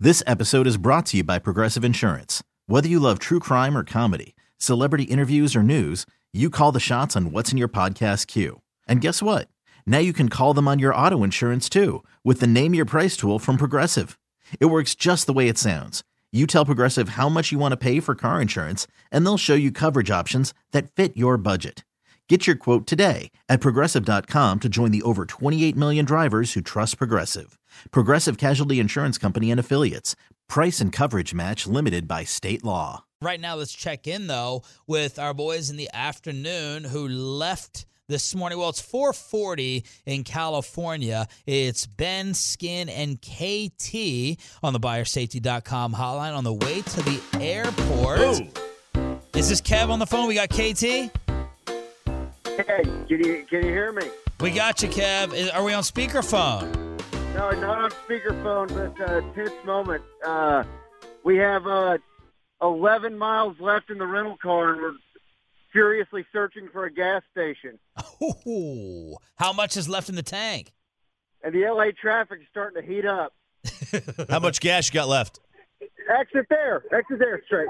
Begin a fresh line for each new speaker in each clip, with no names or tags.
This episode is brought to you by Progressive Insurance. Whether you love true crime or comedy, celebrity interviews or news, you call the shots on what's in your podcast queue. And guess what? Now you can call them on your auto insurance too with the Name Your Price tool from Progressive. It works just the way it sounds. You tell Progressive how much you want to pay for car insurance, and they'll show you coverage options that fit your budget. Get your quote today at Progressive.com to join the over 28 million drivers who trust Progressive. Progressive Casualty Insurance Company and Affiliates. Price and coverage match limited by state law.
Right now, let's check in, though, with our boys in the afternoon who left this morning. Well, it's 4:40 in California. It's Ben, Skin, and KT on the BuyerSafety.com hotline on the way to the airport. Ooh. Is this Kev on the phone? We got KT?
Hey, can you hear me?
We got you, Kev. Are we on speakerphone?
No, not on speakerphone, but tense moment. We have 11 miles left in the rental car, and we're furiously searching for a gas station.
Oh, how much is left in the tank?
And the LA traffic is starting to heat up.
How much gas you got left?
Exit there. Straight.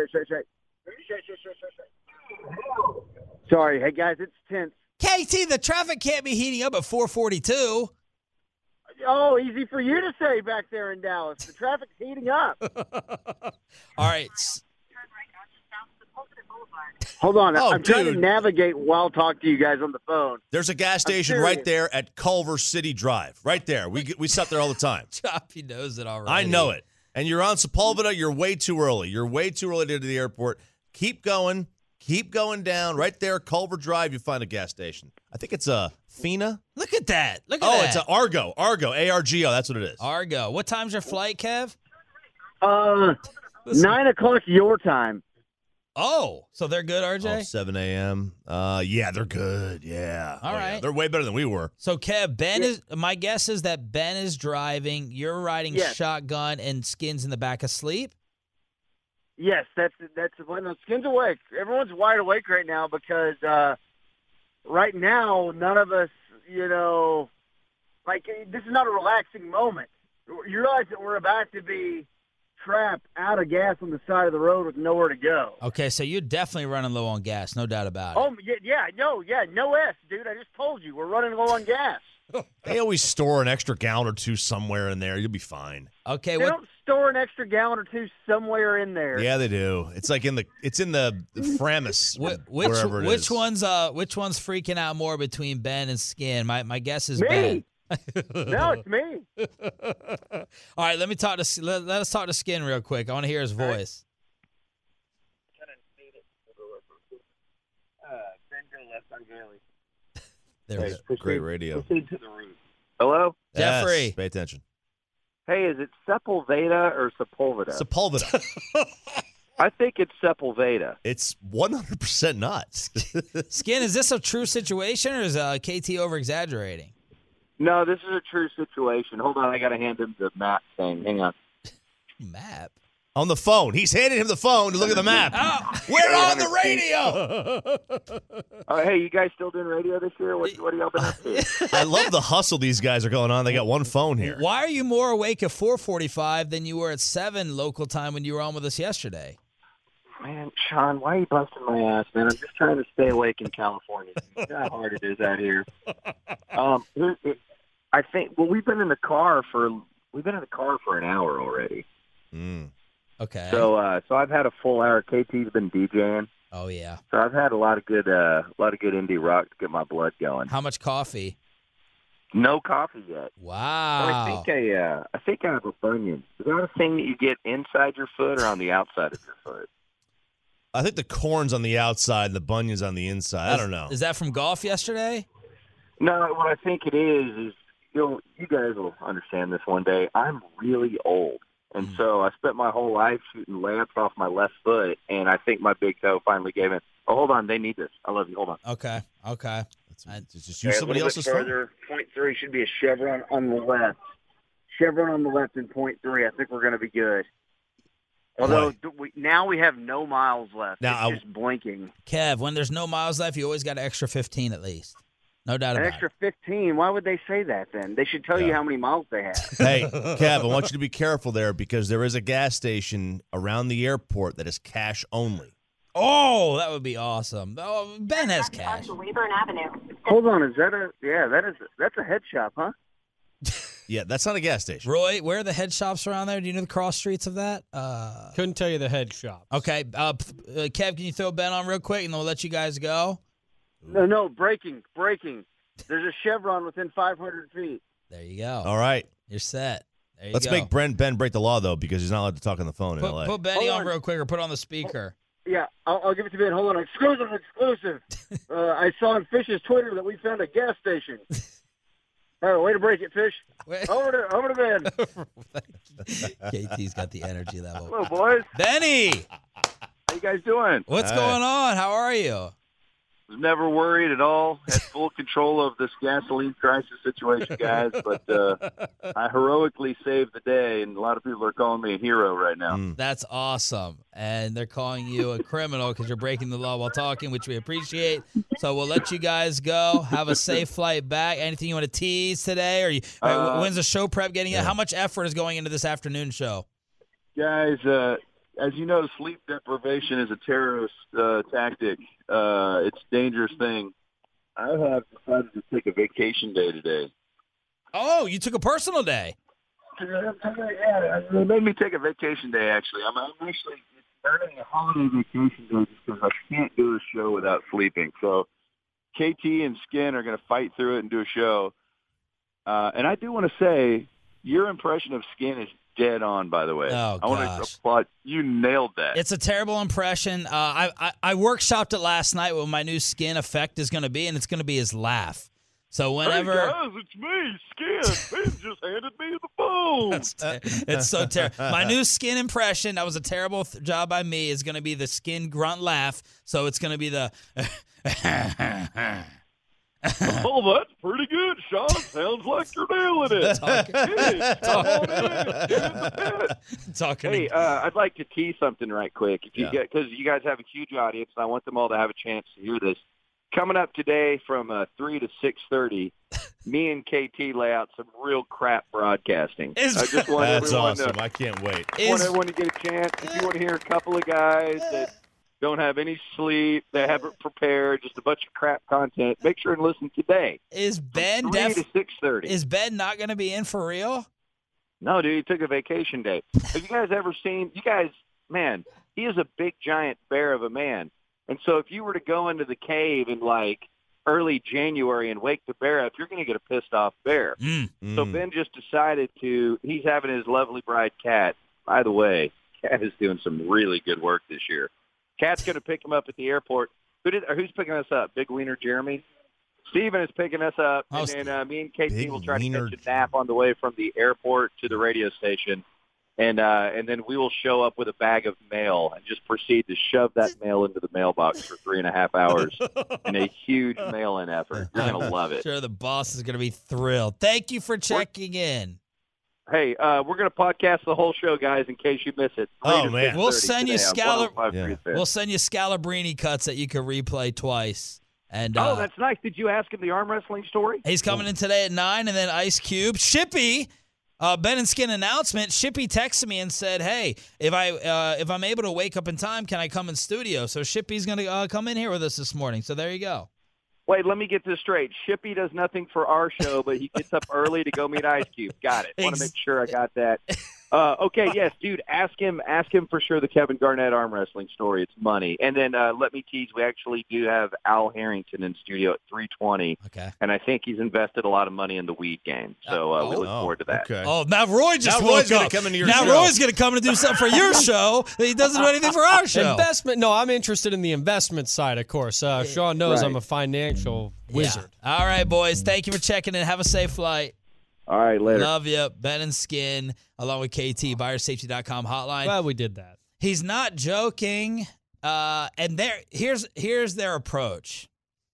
Sorry, hey guys, it's tense.
KT, the traffic can't be heating up at 4:42.
Oh, easy for you to say back there in Dallas. The traffic's heating up.
All right.
Hold on.
Oh,
I'm trying to navigate while talking to you guys on the phone.
There's a gas station right there at Culver City Drive. Right there. We stop there all the time.
Choppy knows it already.
I know it. And you're on Sepulveda. You're way too early. You're way too early to get to the airport. Keep going. Keep going down. Right there, Culver Drive, you find a gas station. I think it's a Fina.
Look at that. Look at
that.
that.
It's an Argo. A-R-G-O. That's what it is.
Argo. What time's your flight, Kev?
9 o'clock your time.
Oh, so they're good, RJ?
7 a.m. Yeah, they're good. Yeah.
All right.
Yeah. They're way better than we were.
So, Kev, my guess is that Ben is driving, you're riding shotgun, and Skin's in the back asleep?
Yes, that's when the Skin's awake. Everyone's wide awake right now because right now none of us, this is not a relaxing moment. You realize that we're about to be trapped out of gas on the side of the road with nowhere to go.
Okay, so you're definitely running low on gas, no doubt about it.
Oh, no S, dude. I just told you, we're running low on gas.
They always store an extra gallon or two somewhere in there. You'll be fine.
Okay,
they don't store an extra gallon or two somewhere in there.
Yeah, they do. It's like in the Framus.
Which one's freaking out more between Ben and Skin? My guess is
me.
Ben.
No, it's me.
All right, let us talk to Skin real quick. I want to hear his voice.
Ben, go left on Gailey.
There we go.
Great radio.
Proceed to the route. Hello?
Jeffrey.
Yes, pay attention.
Hey, is it Sepulveda or Sepulveda?
Sepulveda.
I think it's Sepulveda.
It's 100% not.
Skin, is this a true situation or is KT over-exaggerating?
No, this is a true situation. Hold on, I got to hand him the map thing. Hang on.
Map?
On the phone. He's handing him the phone to look at the map.
Oh.
We're on the radio.
Hey, you guys still doing radio this year? What are y'all been up to?
I love the hustle these guys are going on. They got one phone here.
Why are you more awake at 4:45 than you were at 7 local time when you were on with us yesterday?
Man, Sean, why are you busting my ass, man? I'm just trying to stay awake in California. You know how hard it is out here. I think. Well, we've been in the car for an hour already.
Mm.
Okay.
So I've had a full hour. KT's been DJing.
Oh yeah.
So I've had a lot of good indie rock to get my blood going.
How much coffee?
No coffee yet.
Wow.
I think I have a bunion. Is that a thing that you get inside your foot or on the outside of your foot?
I think the corn's on the outside and the bunion's on the inside. I don't know.
Is that from golf yesterday?
No, what I think it is you guys will understand this one day. I'm really old. And so I spent my whole life shooting layups off my left foot, and I think my big toe finally gave in. Oh, hold on. They need this. I love you. Hold on.
Okay.
Just use somebody else's phone.
Point 3 should be a chevron on the left. Chevron on the left in point 3. I think we're going to be good. Although now we have no miles left. Now, it's just blinking.
Kev, when there's no miles left, you always got an extra 15 at least. No doubt
An
about
extra
it.
15. Why would they say that then? They should tell you how many miles they have.
Hey, Kev, I want you to be careful there because there is a gas station around the airport that is cash only.
Oh, that would be awesome. Oh, Ben has cash.
Weyburn Avenue.
Hold on, is that that's a head shop, huh?
Yeah, that's not a gas station.
Roy, where are the head shops around there? Do you know the cross streets of that?
Couldn't tell you the head shop.
Okay. Kev, can you throw Ben on real quick, and then we'll let you guys go?
No, breaking. There's a Chevron within 500 feet.
There you go.
All right.
You're set. There you
Let's
go.
make Ben break the law, though, because he's not allowed to talk on the phone in L.A.
Put Benny
Hold
on
on.
real quick or put it on the speaker.
Yeah, I'll give it to Ben. Hold on, exclusive. I saw on Fish's Twitter that we found a gas station. All right, way to break it, Fish.
Wait.
Over to Ben.
KT's got the energy level.
Hello, boys.
Benny,
How you guys doing?
what's
Hi.
going on? How are you?
Was never worried at all. Had full control of this gasoline crisis situation, guys. But I heroically saved the day, and a lot of people are calling me a hero right now.
That's awesome. And they're calling you a criminal because you're breaking the law while talking, which we appreciate. So we'll let you guys go. Have a safe flight back. Anything you want to tease today? When's the show prep getting in? How much effort is going into this afternoon show?
Guys, as you know, sleep deprivation is a terrorist tactic. It's a dangerous thing. I have decided to take a vacation day today.
Oh, you took a personal day.
Yeah, it made me take a vacation day, actually. I'm actually earning a holiday vacation day just because I can't do a show without sleeping. So KT and Skin are going to fight through it and do a show. And I do want to say your impression of Skin is dead on, by the way.
Oh,
I want
gosh.
to applaud. You nailed that.
It's a terrible impression. I workshopped it last night what my new Skin effect is going to be, and it's going to be his laugh. So whenever...
Hey guys, it's me, Skin. Ben just handed me the phone.
It's so terrible. My new Skin impression, that was a terrible job by me, is going to be the Skin grunt laugh. So it's going to be the...
Oh, that's pretty good, Sean. Sounds like you're nailing it. Come on in. Get in the pit.
Talking
Hey, I'd like to tease something right quick, if you
Yeah.
get, because you guys have a huge audience, and I want them all to have a chance to hear this. Coming up today from 3 to 6:30, me and KT lay out some real crap broadcasting. I just want
That's
everyone
awesome.
to
I can't wait.
want everyone to get a chance. If you want to hear a couple of guys that don't have any sleep, they haven't prepared, just a bunch of crap content, make sure and listen today.
Is Ben
3 to 6:30.
Is Ben not going to be in for real?
No, dude, he took a vacation day. Have you guys ever seen – you guys, man, he is a big, giant bear of a man. And so if you were to go into the cave in, like, early January and wake the bear up, you're going to get a pissed-off bear. So Ben just decided to – he's having his lovely bride, Kat. By the way, Kat is doing some really good work this year. Kat's going to pick him up at the airport. Who's picking us up? Big Wiener Jeremy? Steven is picking us up,
Oh,
and then me and KT
Big
will try to
Wiener
catch a nap on the way from the airport to the radio station, and then we will show up with a bag of mail and just proceed to shove that mail into the mailbox for 3.5 hours in a huge mail-in effort. You're going to love it.
Sure, the boss is going to be thrilled. Thank you for checking in.
Hey, we're going to podcast the whole show, guys, in case you miss it. 3
Oh,
to
man.
6:30
We'll send you
today on 105.3
Yeah.
Fan.
We'll send you Scalabrini cuts that you can replay twice. And
Oh, that's nice. Did you ask him the arm wrestling story?
he's coming in today at 9, and then Ice Cube. Shippy, Ben and Skin announcement. Shippy texted me and said, hey, if I'm able to wake up in time, can I come in studio? So Shippy's going to come in here with us this morning. So there you go.
Wait, let me get this straight. Shippy does nothing for our show, but he gets up early to go meet Ice Cube. Got it. Want to make sure I got that. Okay, yes, dude. Ask him for sure the Kevin Garnett arm wrestling story. It's money. And then let me tease. We actually do have Al Harrington in studio at 3:20,
Okay.
and I think he's invested a lot of money in the weed game. So we look forward to that.
Okay.
Oh, now Roy just
Now
woke
Roy's gonna
up.
come into your
now
show.
Roy's going to come to do something for your show. He doesn't do anything for our show.
Investment? No, I'm interested in the investment side, of course. Sean knows
Right.
I'm a financial wizard.
Yeah. All right, boys. Thank you for checking in. Have a safe flight.
All right, later.
Love you. Ben and Skin, along with KT, buyersafety.com hotline.
Glad we did that.
He's not joking. And here's their approach.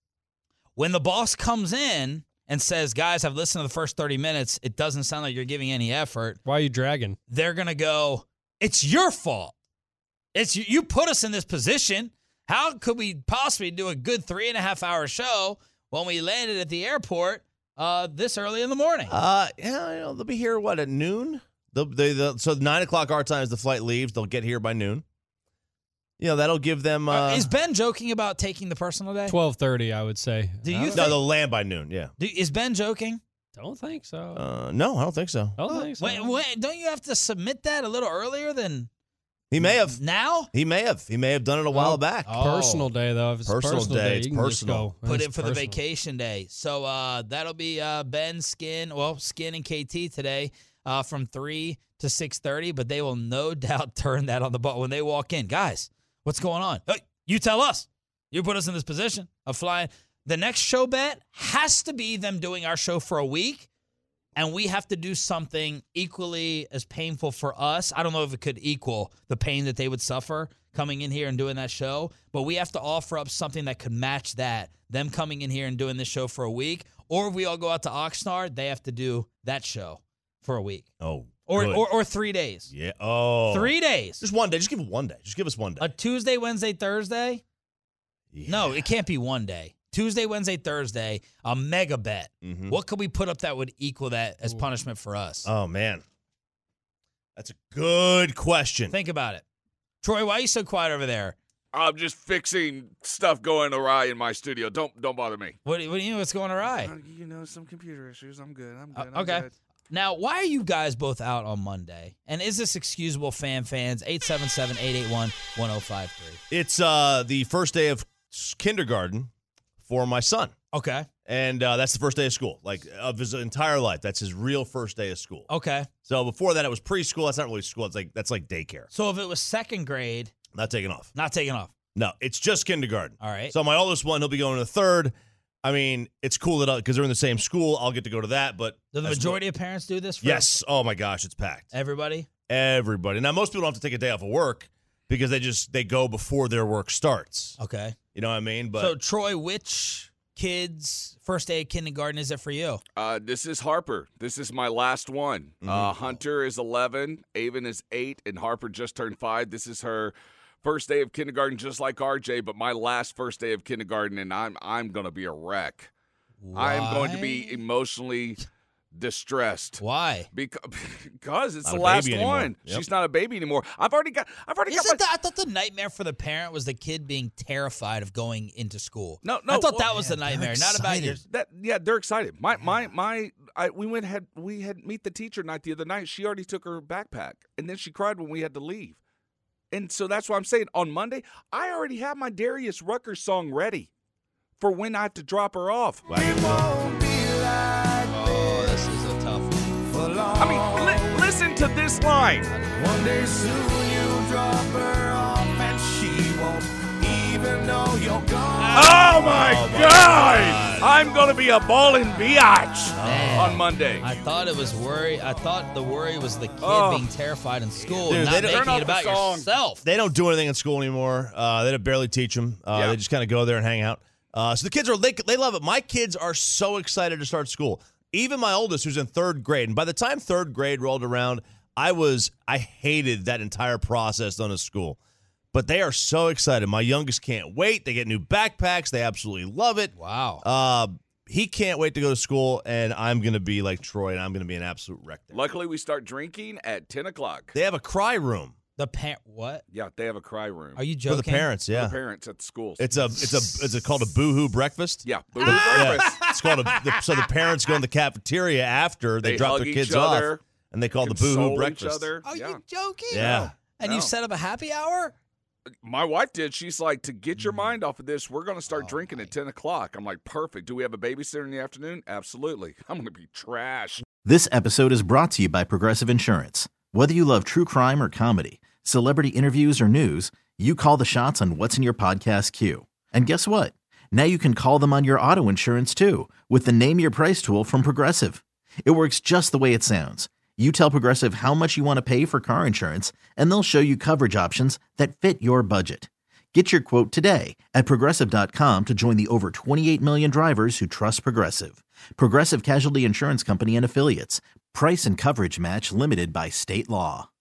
When the boss comes in and says, guys, I've listened to the first 30 minutes. It doesn't sound like you're giving any effort.
Why are you dragging?
They're going to go, it's your fault. It's you put us in this position. How could we possibly do a good 3.5 hour show when we landed at the airport this early in the morning.
They'll be here, at noon? So 9 o'clock our time as the flight leaves. They'll get here by noon. That'll give them...
Is Ben joking about taking the personal day?
12:30, I would say.
No, they'll land by noon, yeah.
Is Ben joking?
Don't think so.
No, I don't think so.
Don't think so.
Wait, don't you have to submit that a little earlier than...
He may have.
Now?
He may have done it a while back.
Personal day, though. If it's
Personal day,
you
it's
can just
personal.
go.
Put
It's
in for the
personal.
vacation day. So that'll be Ben, Skin and KT today from 3 to 6:30, but they will no doubt turn that on the button when they walk in. Guys, what's going on? Hey, you tell us. You put us in this position of flying. The next show bet has to be them doing our show for a week, and we have to do something equally as painful for us. I don't know if it could equal the pain that they would suffer coming in here and doing that show, but we have to offer up something that could match that, them coming in here and doing this show for a week. Or if we all go out to Oxnard, they have to do that show for a week.
Oh,
Or
good.
or 3 days.
Yeah. Oh.
3 days.
Just one day. Just give it one day. Just give us one day.
A Tuesday, Wednesday, Thursday?
Yeah.
No, it can't be one day. Tuesday, Wednesday, Thursday, a mega bet.
Mhm.
What could we put up that would equal that as punishment for us?
Oh, man. That's a good question.
Think about it. Troy, why are you so quiet over there?
I'm just fixing stuff going awry in my studio. Don't bother me.
What do you know what's going awry?
Some computer issues. I'm good.
Okay. Now, why are you guys both out on Monday? And is this excusable, fans? 877-881-1053.
It's the first day of kindergarten for my son.
Okay.
And that's the first day of school, like of his entire life. That's his real first day of school.
Okay.
So before that, it was preschool. That's not really school. That's like daycare.
So if it was second grade,
Not taking off.
not taking off.
No, it's just kindergarten.
All right.
So my oldest one, he'll be going to third. I mean, it's cool that because they're in the same school, I'll get to go to that. But
Do the
as
majority of parents do this for
yes. Oh my gosh, it's packed.
everybody?
Everybody. Now most people don't have to take a day off of work because they go before their work starts.
Okay.
You know what I mean? But
So, Troy, which kids' first day of kindergarten is it for you?
This is Harper. This is my last one.
Mm-hmm.
Hunter is 11, Avon is 8, and Harper just turned 5. This is her first day of kindergarten, just like RJ, but my last first day of kindergarten, and I'm gonna be a wreck. I'm going to be
Why?
emotionally distressed.
Why?
Because it's
Not
the
a
last
baby anymore.
one.
Yep.
She's not a baby anymore. I've already got my
I thought the nightmare for the parent was the kid being terrified of going into school.
No,
I thought
well,
that was the nightmare, not about your.
they're excited. We had meet the teacher night the other night. She already took her backpack, and then she cried when we had to leave. And so that's why I'm saying on Monday, I already have my Darius Rucker song ready for when I have to drop her off.
Oh, this is a tough one.
I mean, listen to this line.
One day soon you drop her off and she won't even know you're gone.
Oh my God! I'm gonna be a ballin' biatch on Monday.
I thought it was worry. I thought the worry was the kid
Oh.
being terrified in school,
Dude,
and
they
not
don't-
making
Turn off
it about
the song.
yourself.
they don't do anything in school anymore. They barely teach them.
Yeah.
They just kind of go there and hang out. So the kids they love it. My kids are so excited to start school. Even my oldest, who's in third grade, and by the time third grade rolled around, I hated that entire process done at school. But they are so excited. My youngest can't wait. They get new backpacks. They absolutely love it.
Wow.
He can't wait to go to school, and I'm going to be like Troy, and I'm going to be an absolute wreck there.
Luckily, we start drinking at 10 o'clock.
They have a cry room
The parent. What?
Yeah, they have a cry room.
Are you
for
joking?
the parents.
For
Yeah,
the parents at the schools.
it's called a boohoo breakfast.
yeah, boo
Yeah.
breakfast.
It's called so the parents go in the cafeteria after they drop
hug
their
each
kids
other,
off, and they call the
console
boohoo
each
breakfast.
other.
Are
Yeah.
you joking?
Yeah.
And
No.
you set up a happy hour?
My wife did. She's like, to get your mind off of this, we're going to start drinking at 10 o'clock. I'm like, perfect. Do we have a babysitter in the afternoon? Absolutely. I'm going to be trash.
This episode is brought to you by Progressive Insurance. Whether you love true crime or comedy, celebrity interviews or news, you call the shots on what's in your podcast queue. And guess what? Now you can call them on your auto insurance too with the Name Your Price tool from Progressive. It works just the way it sounds. You tell Progressive how much you want to pay for car insurance, and they'll show you coverage options that fit your budget. Get your quote today at Progressive.com to join the over 28 million drivers who trust Progressive. Progressive Casualty Insurance Company and Affiliates. Price and coverage match limited by state law.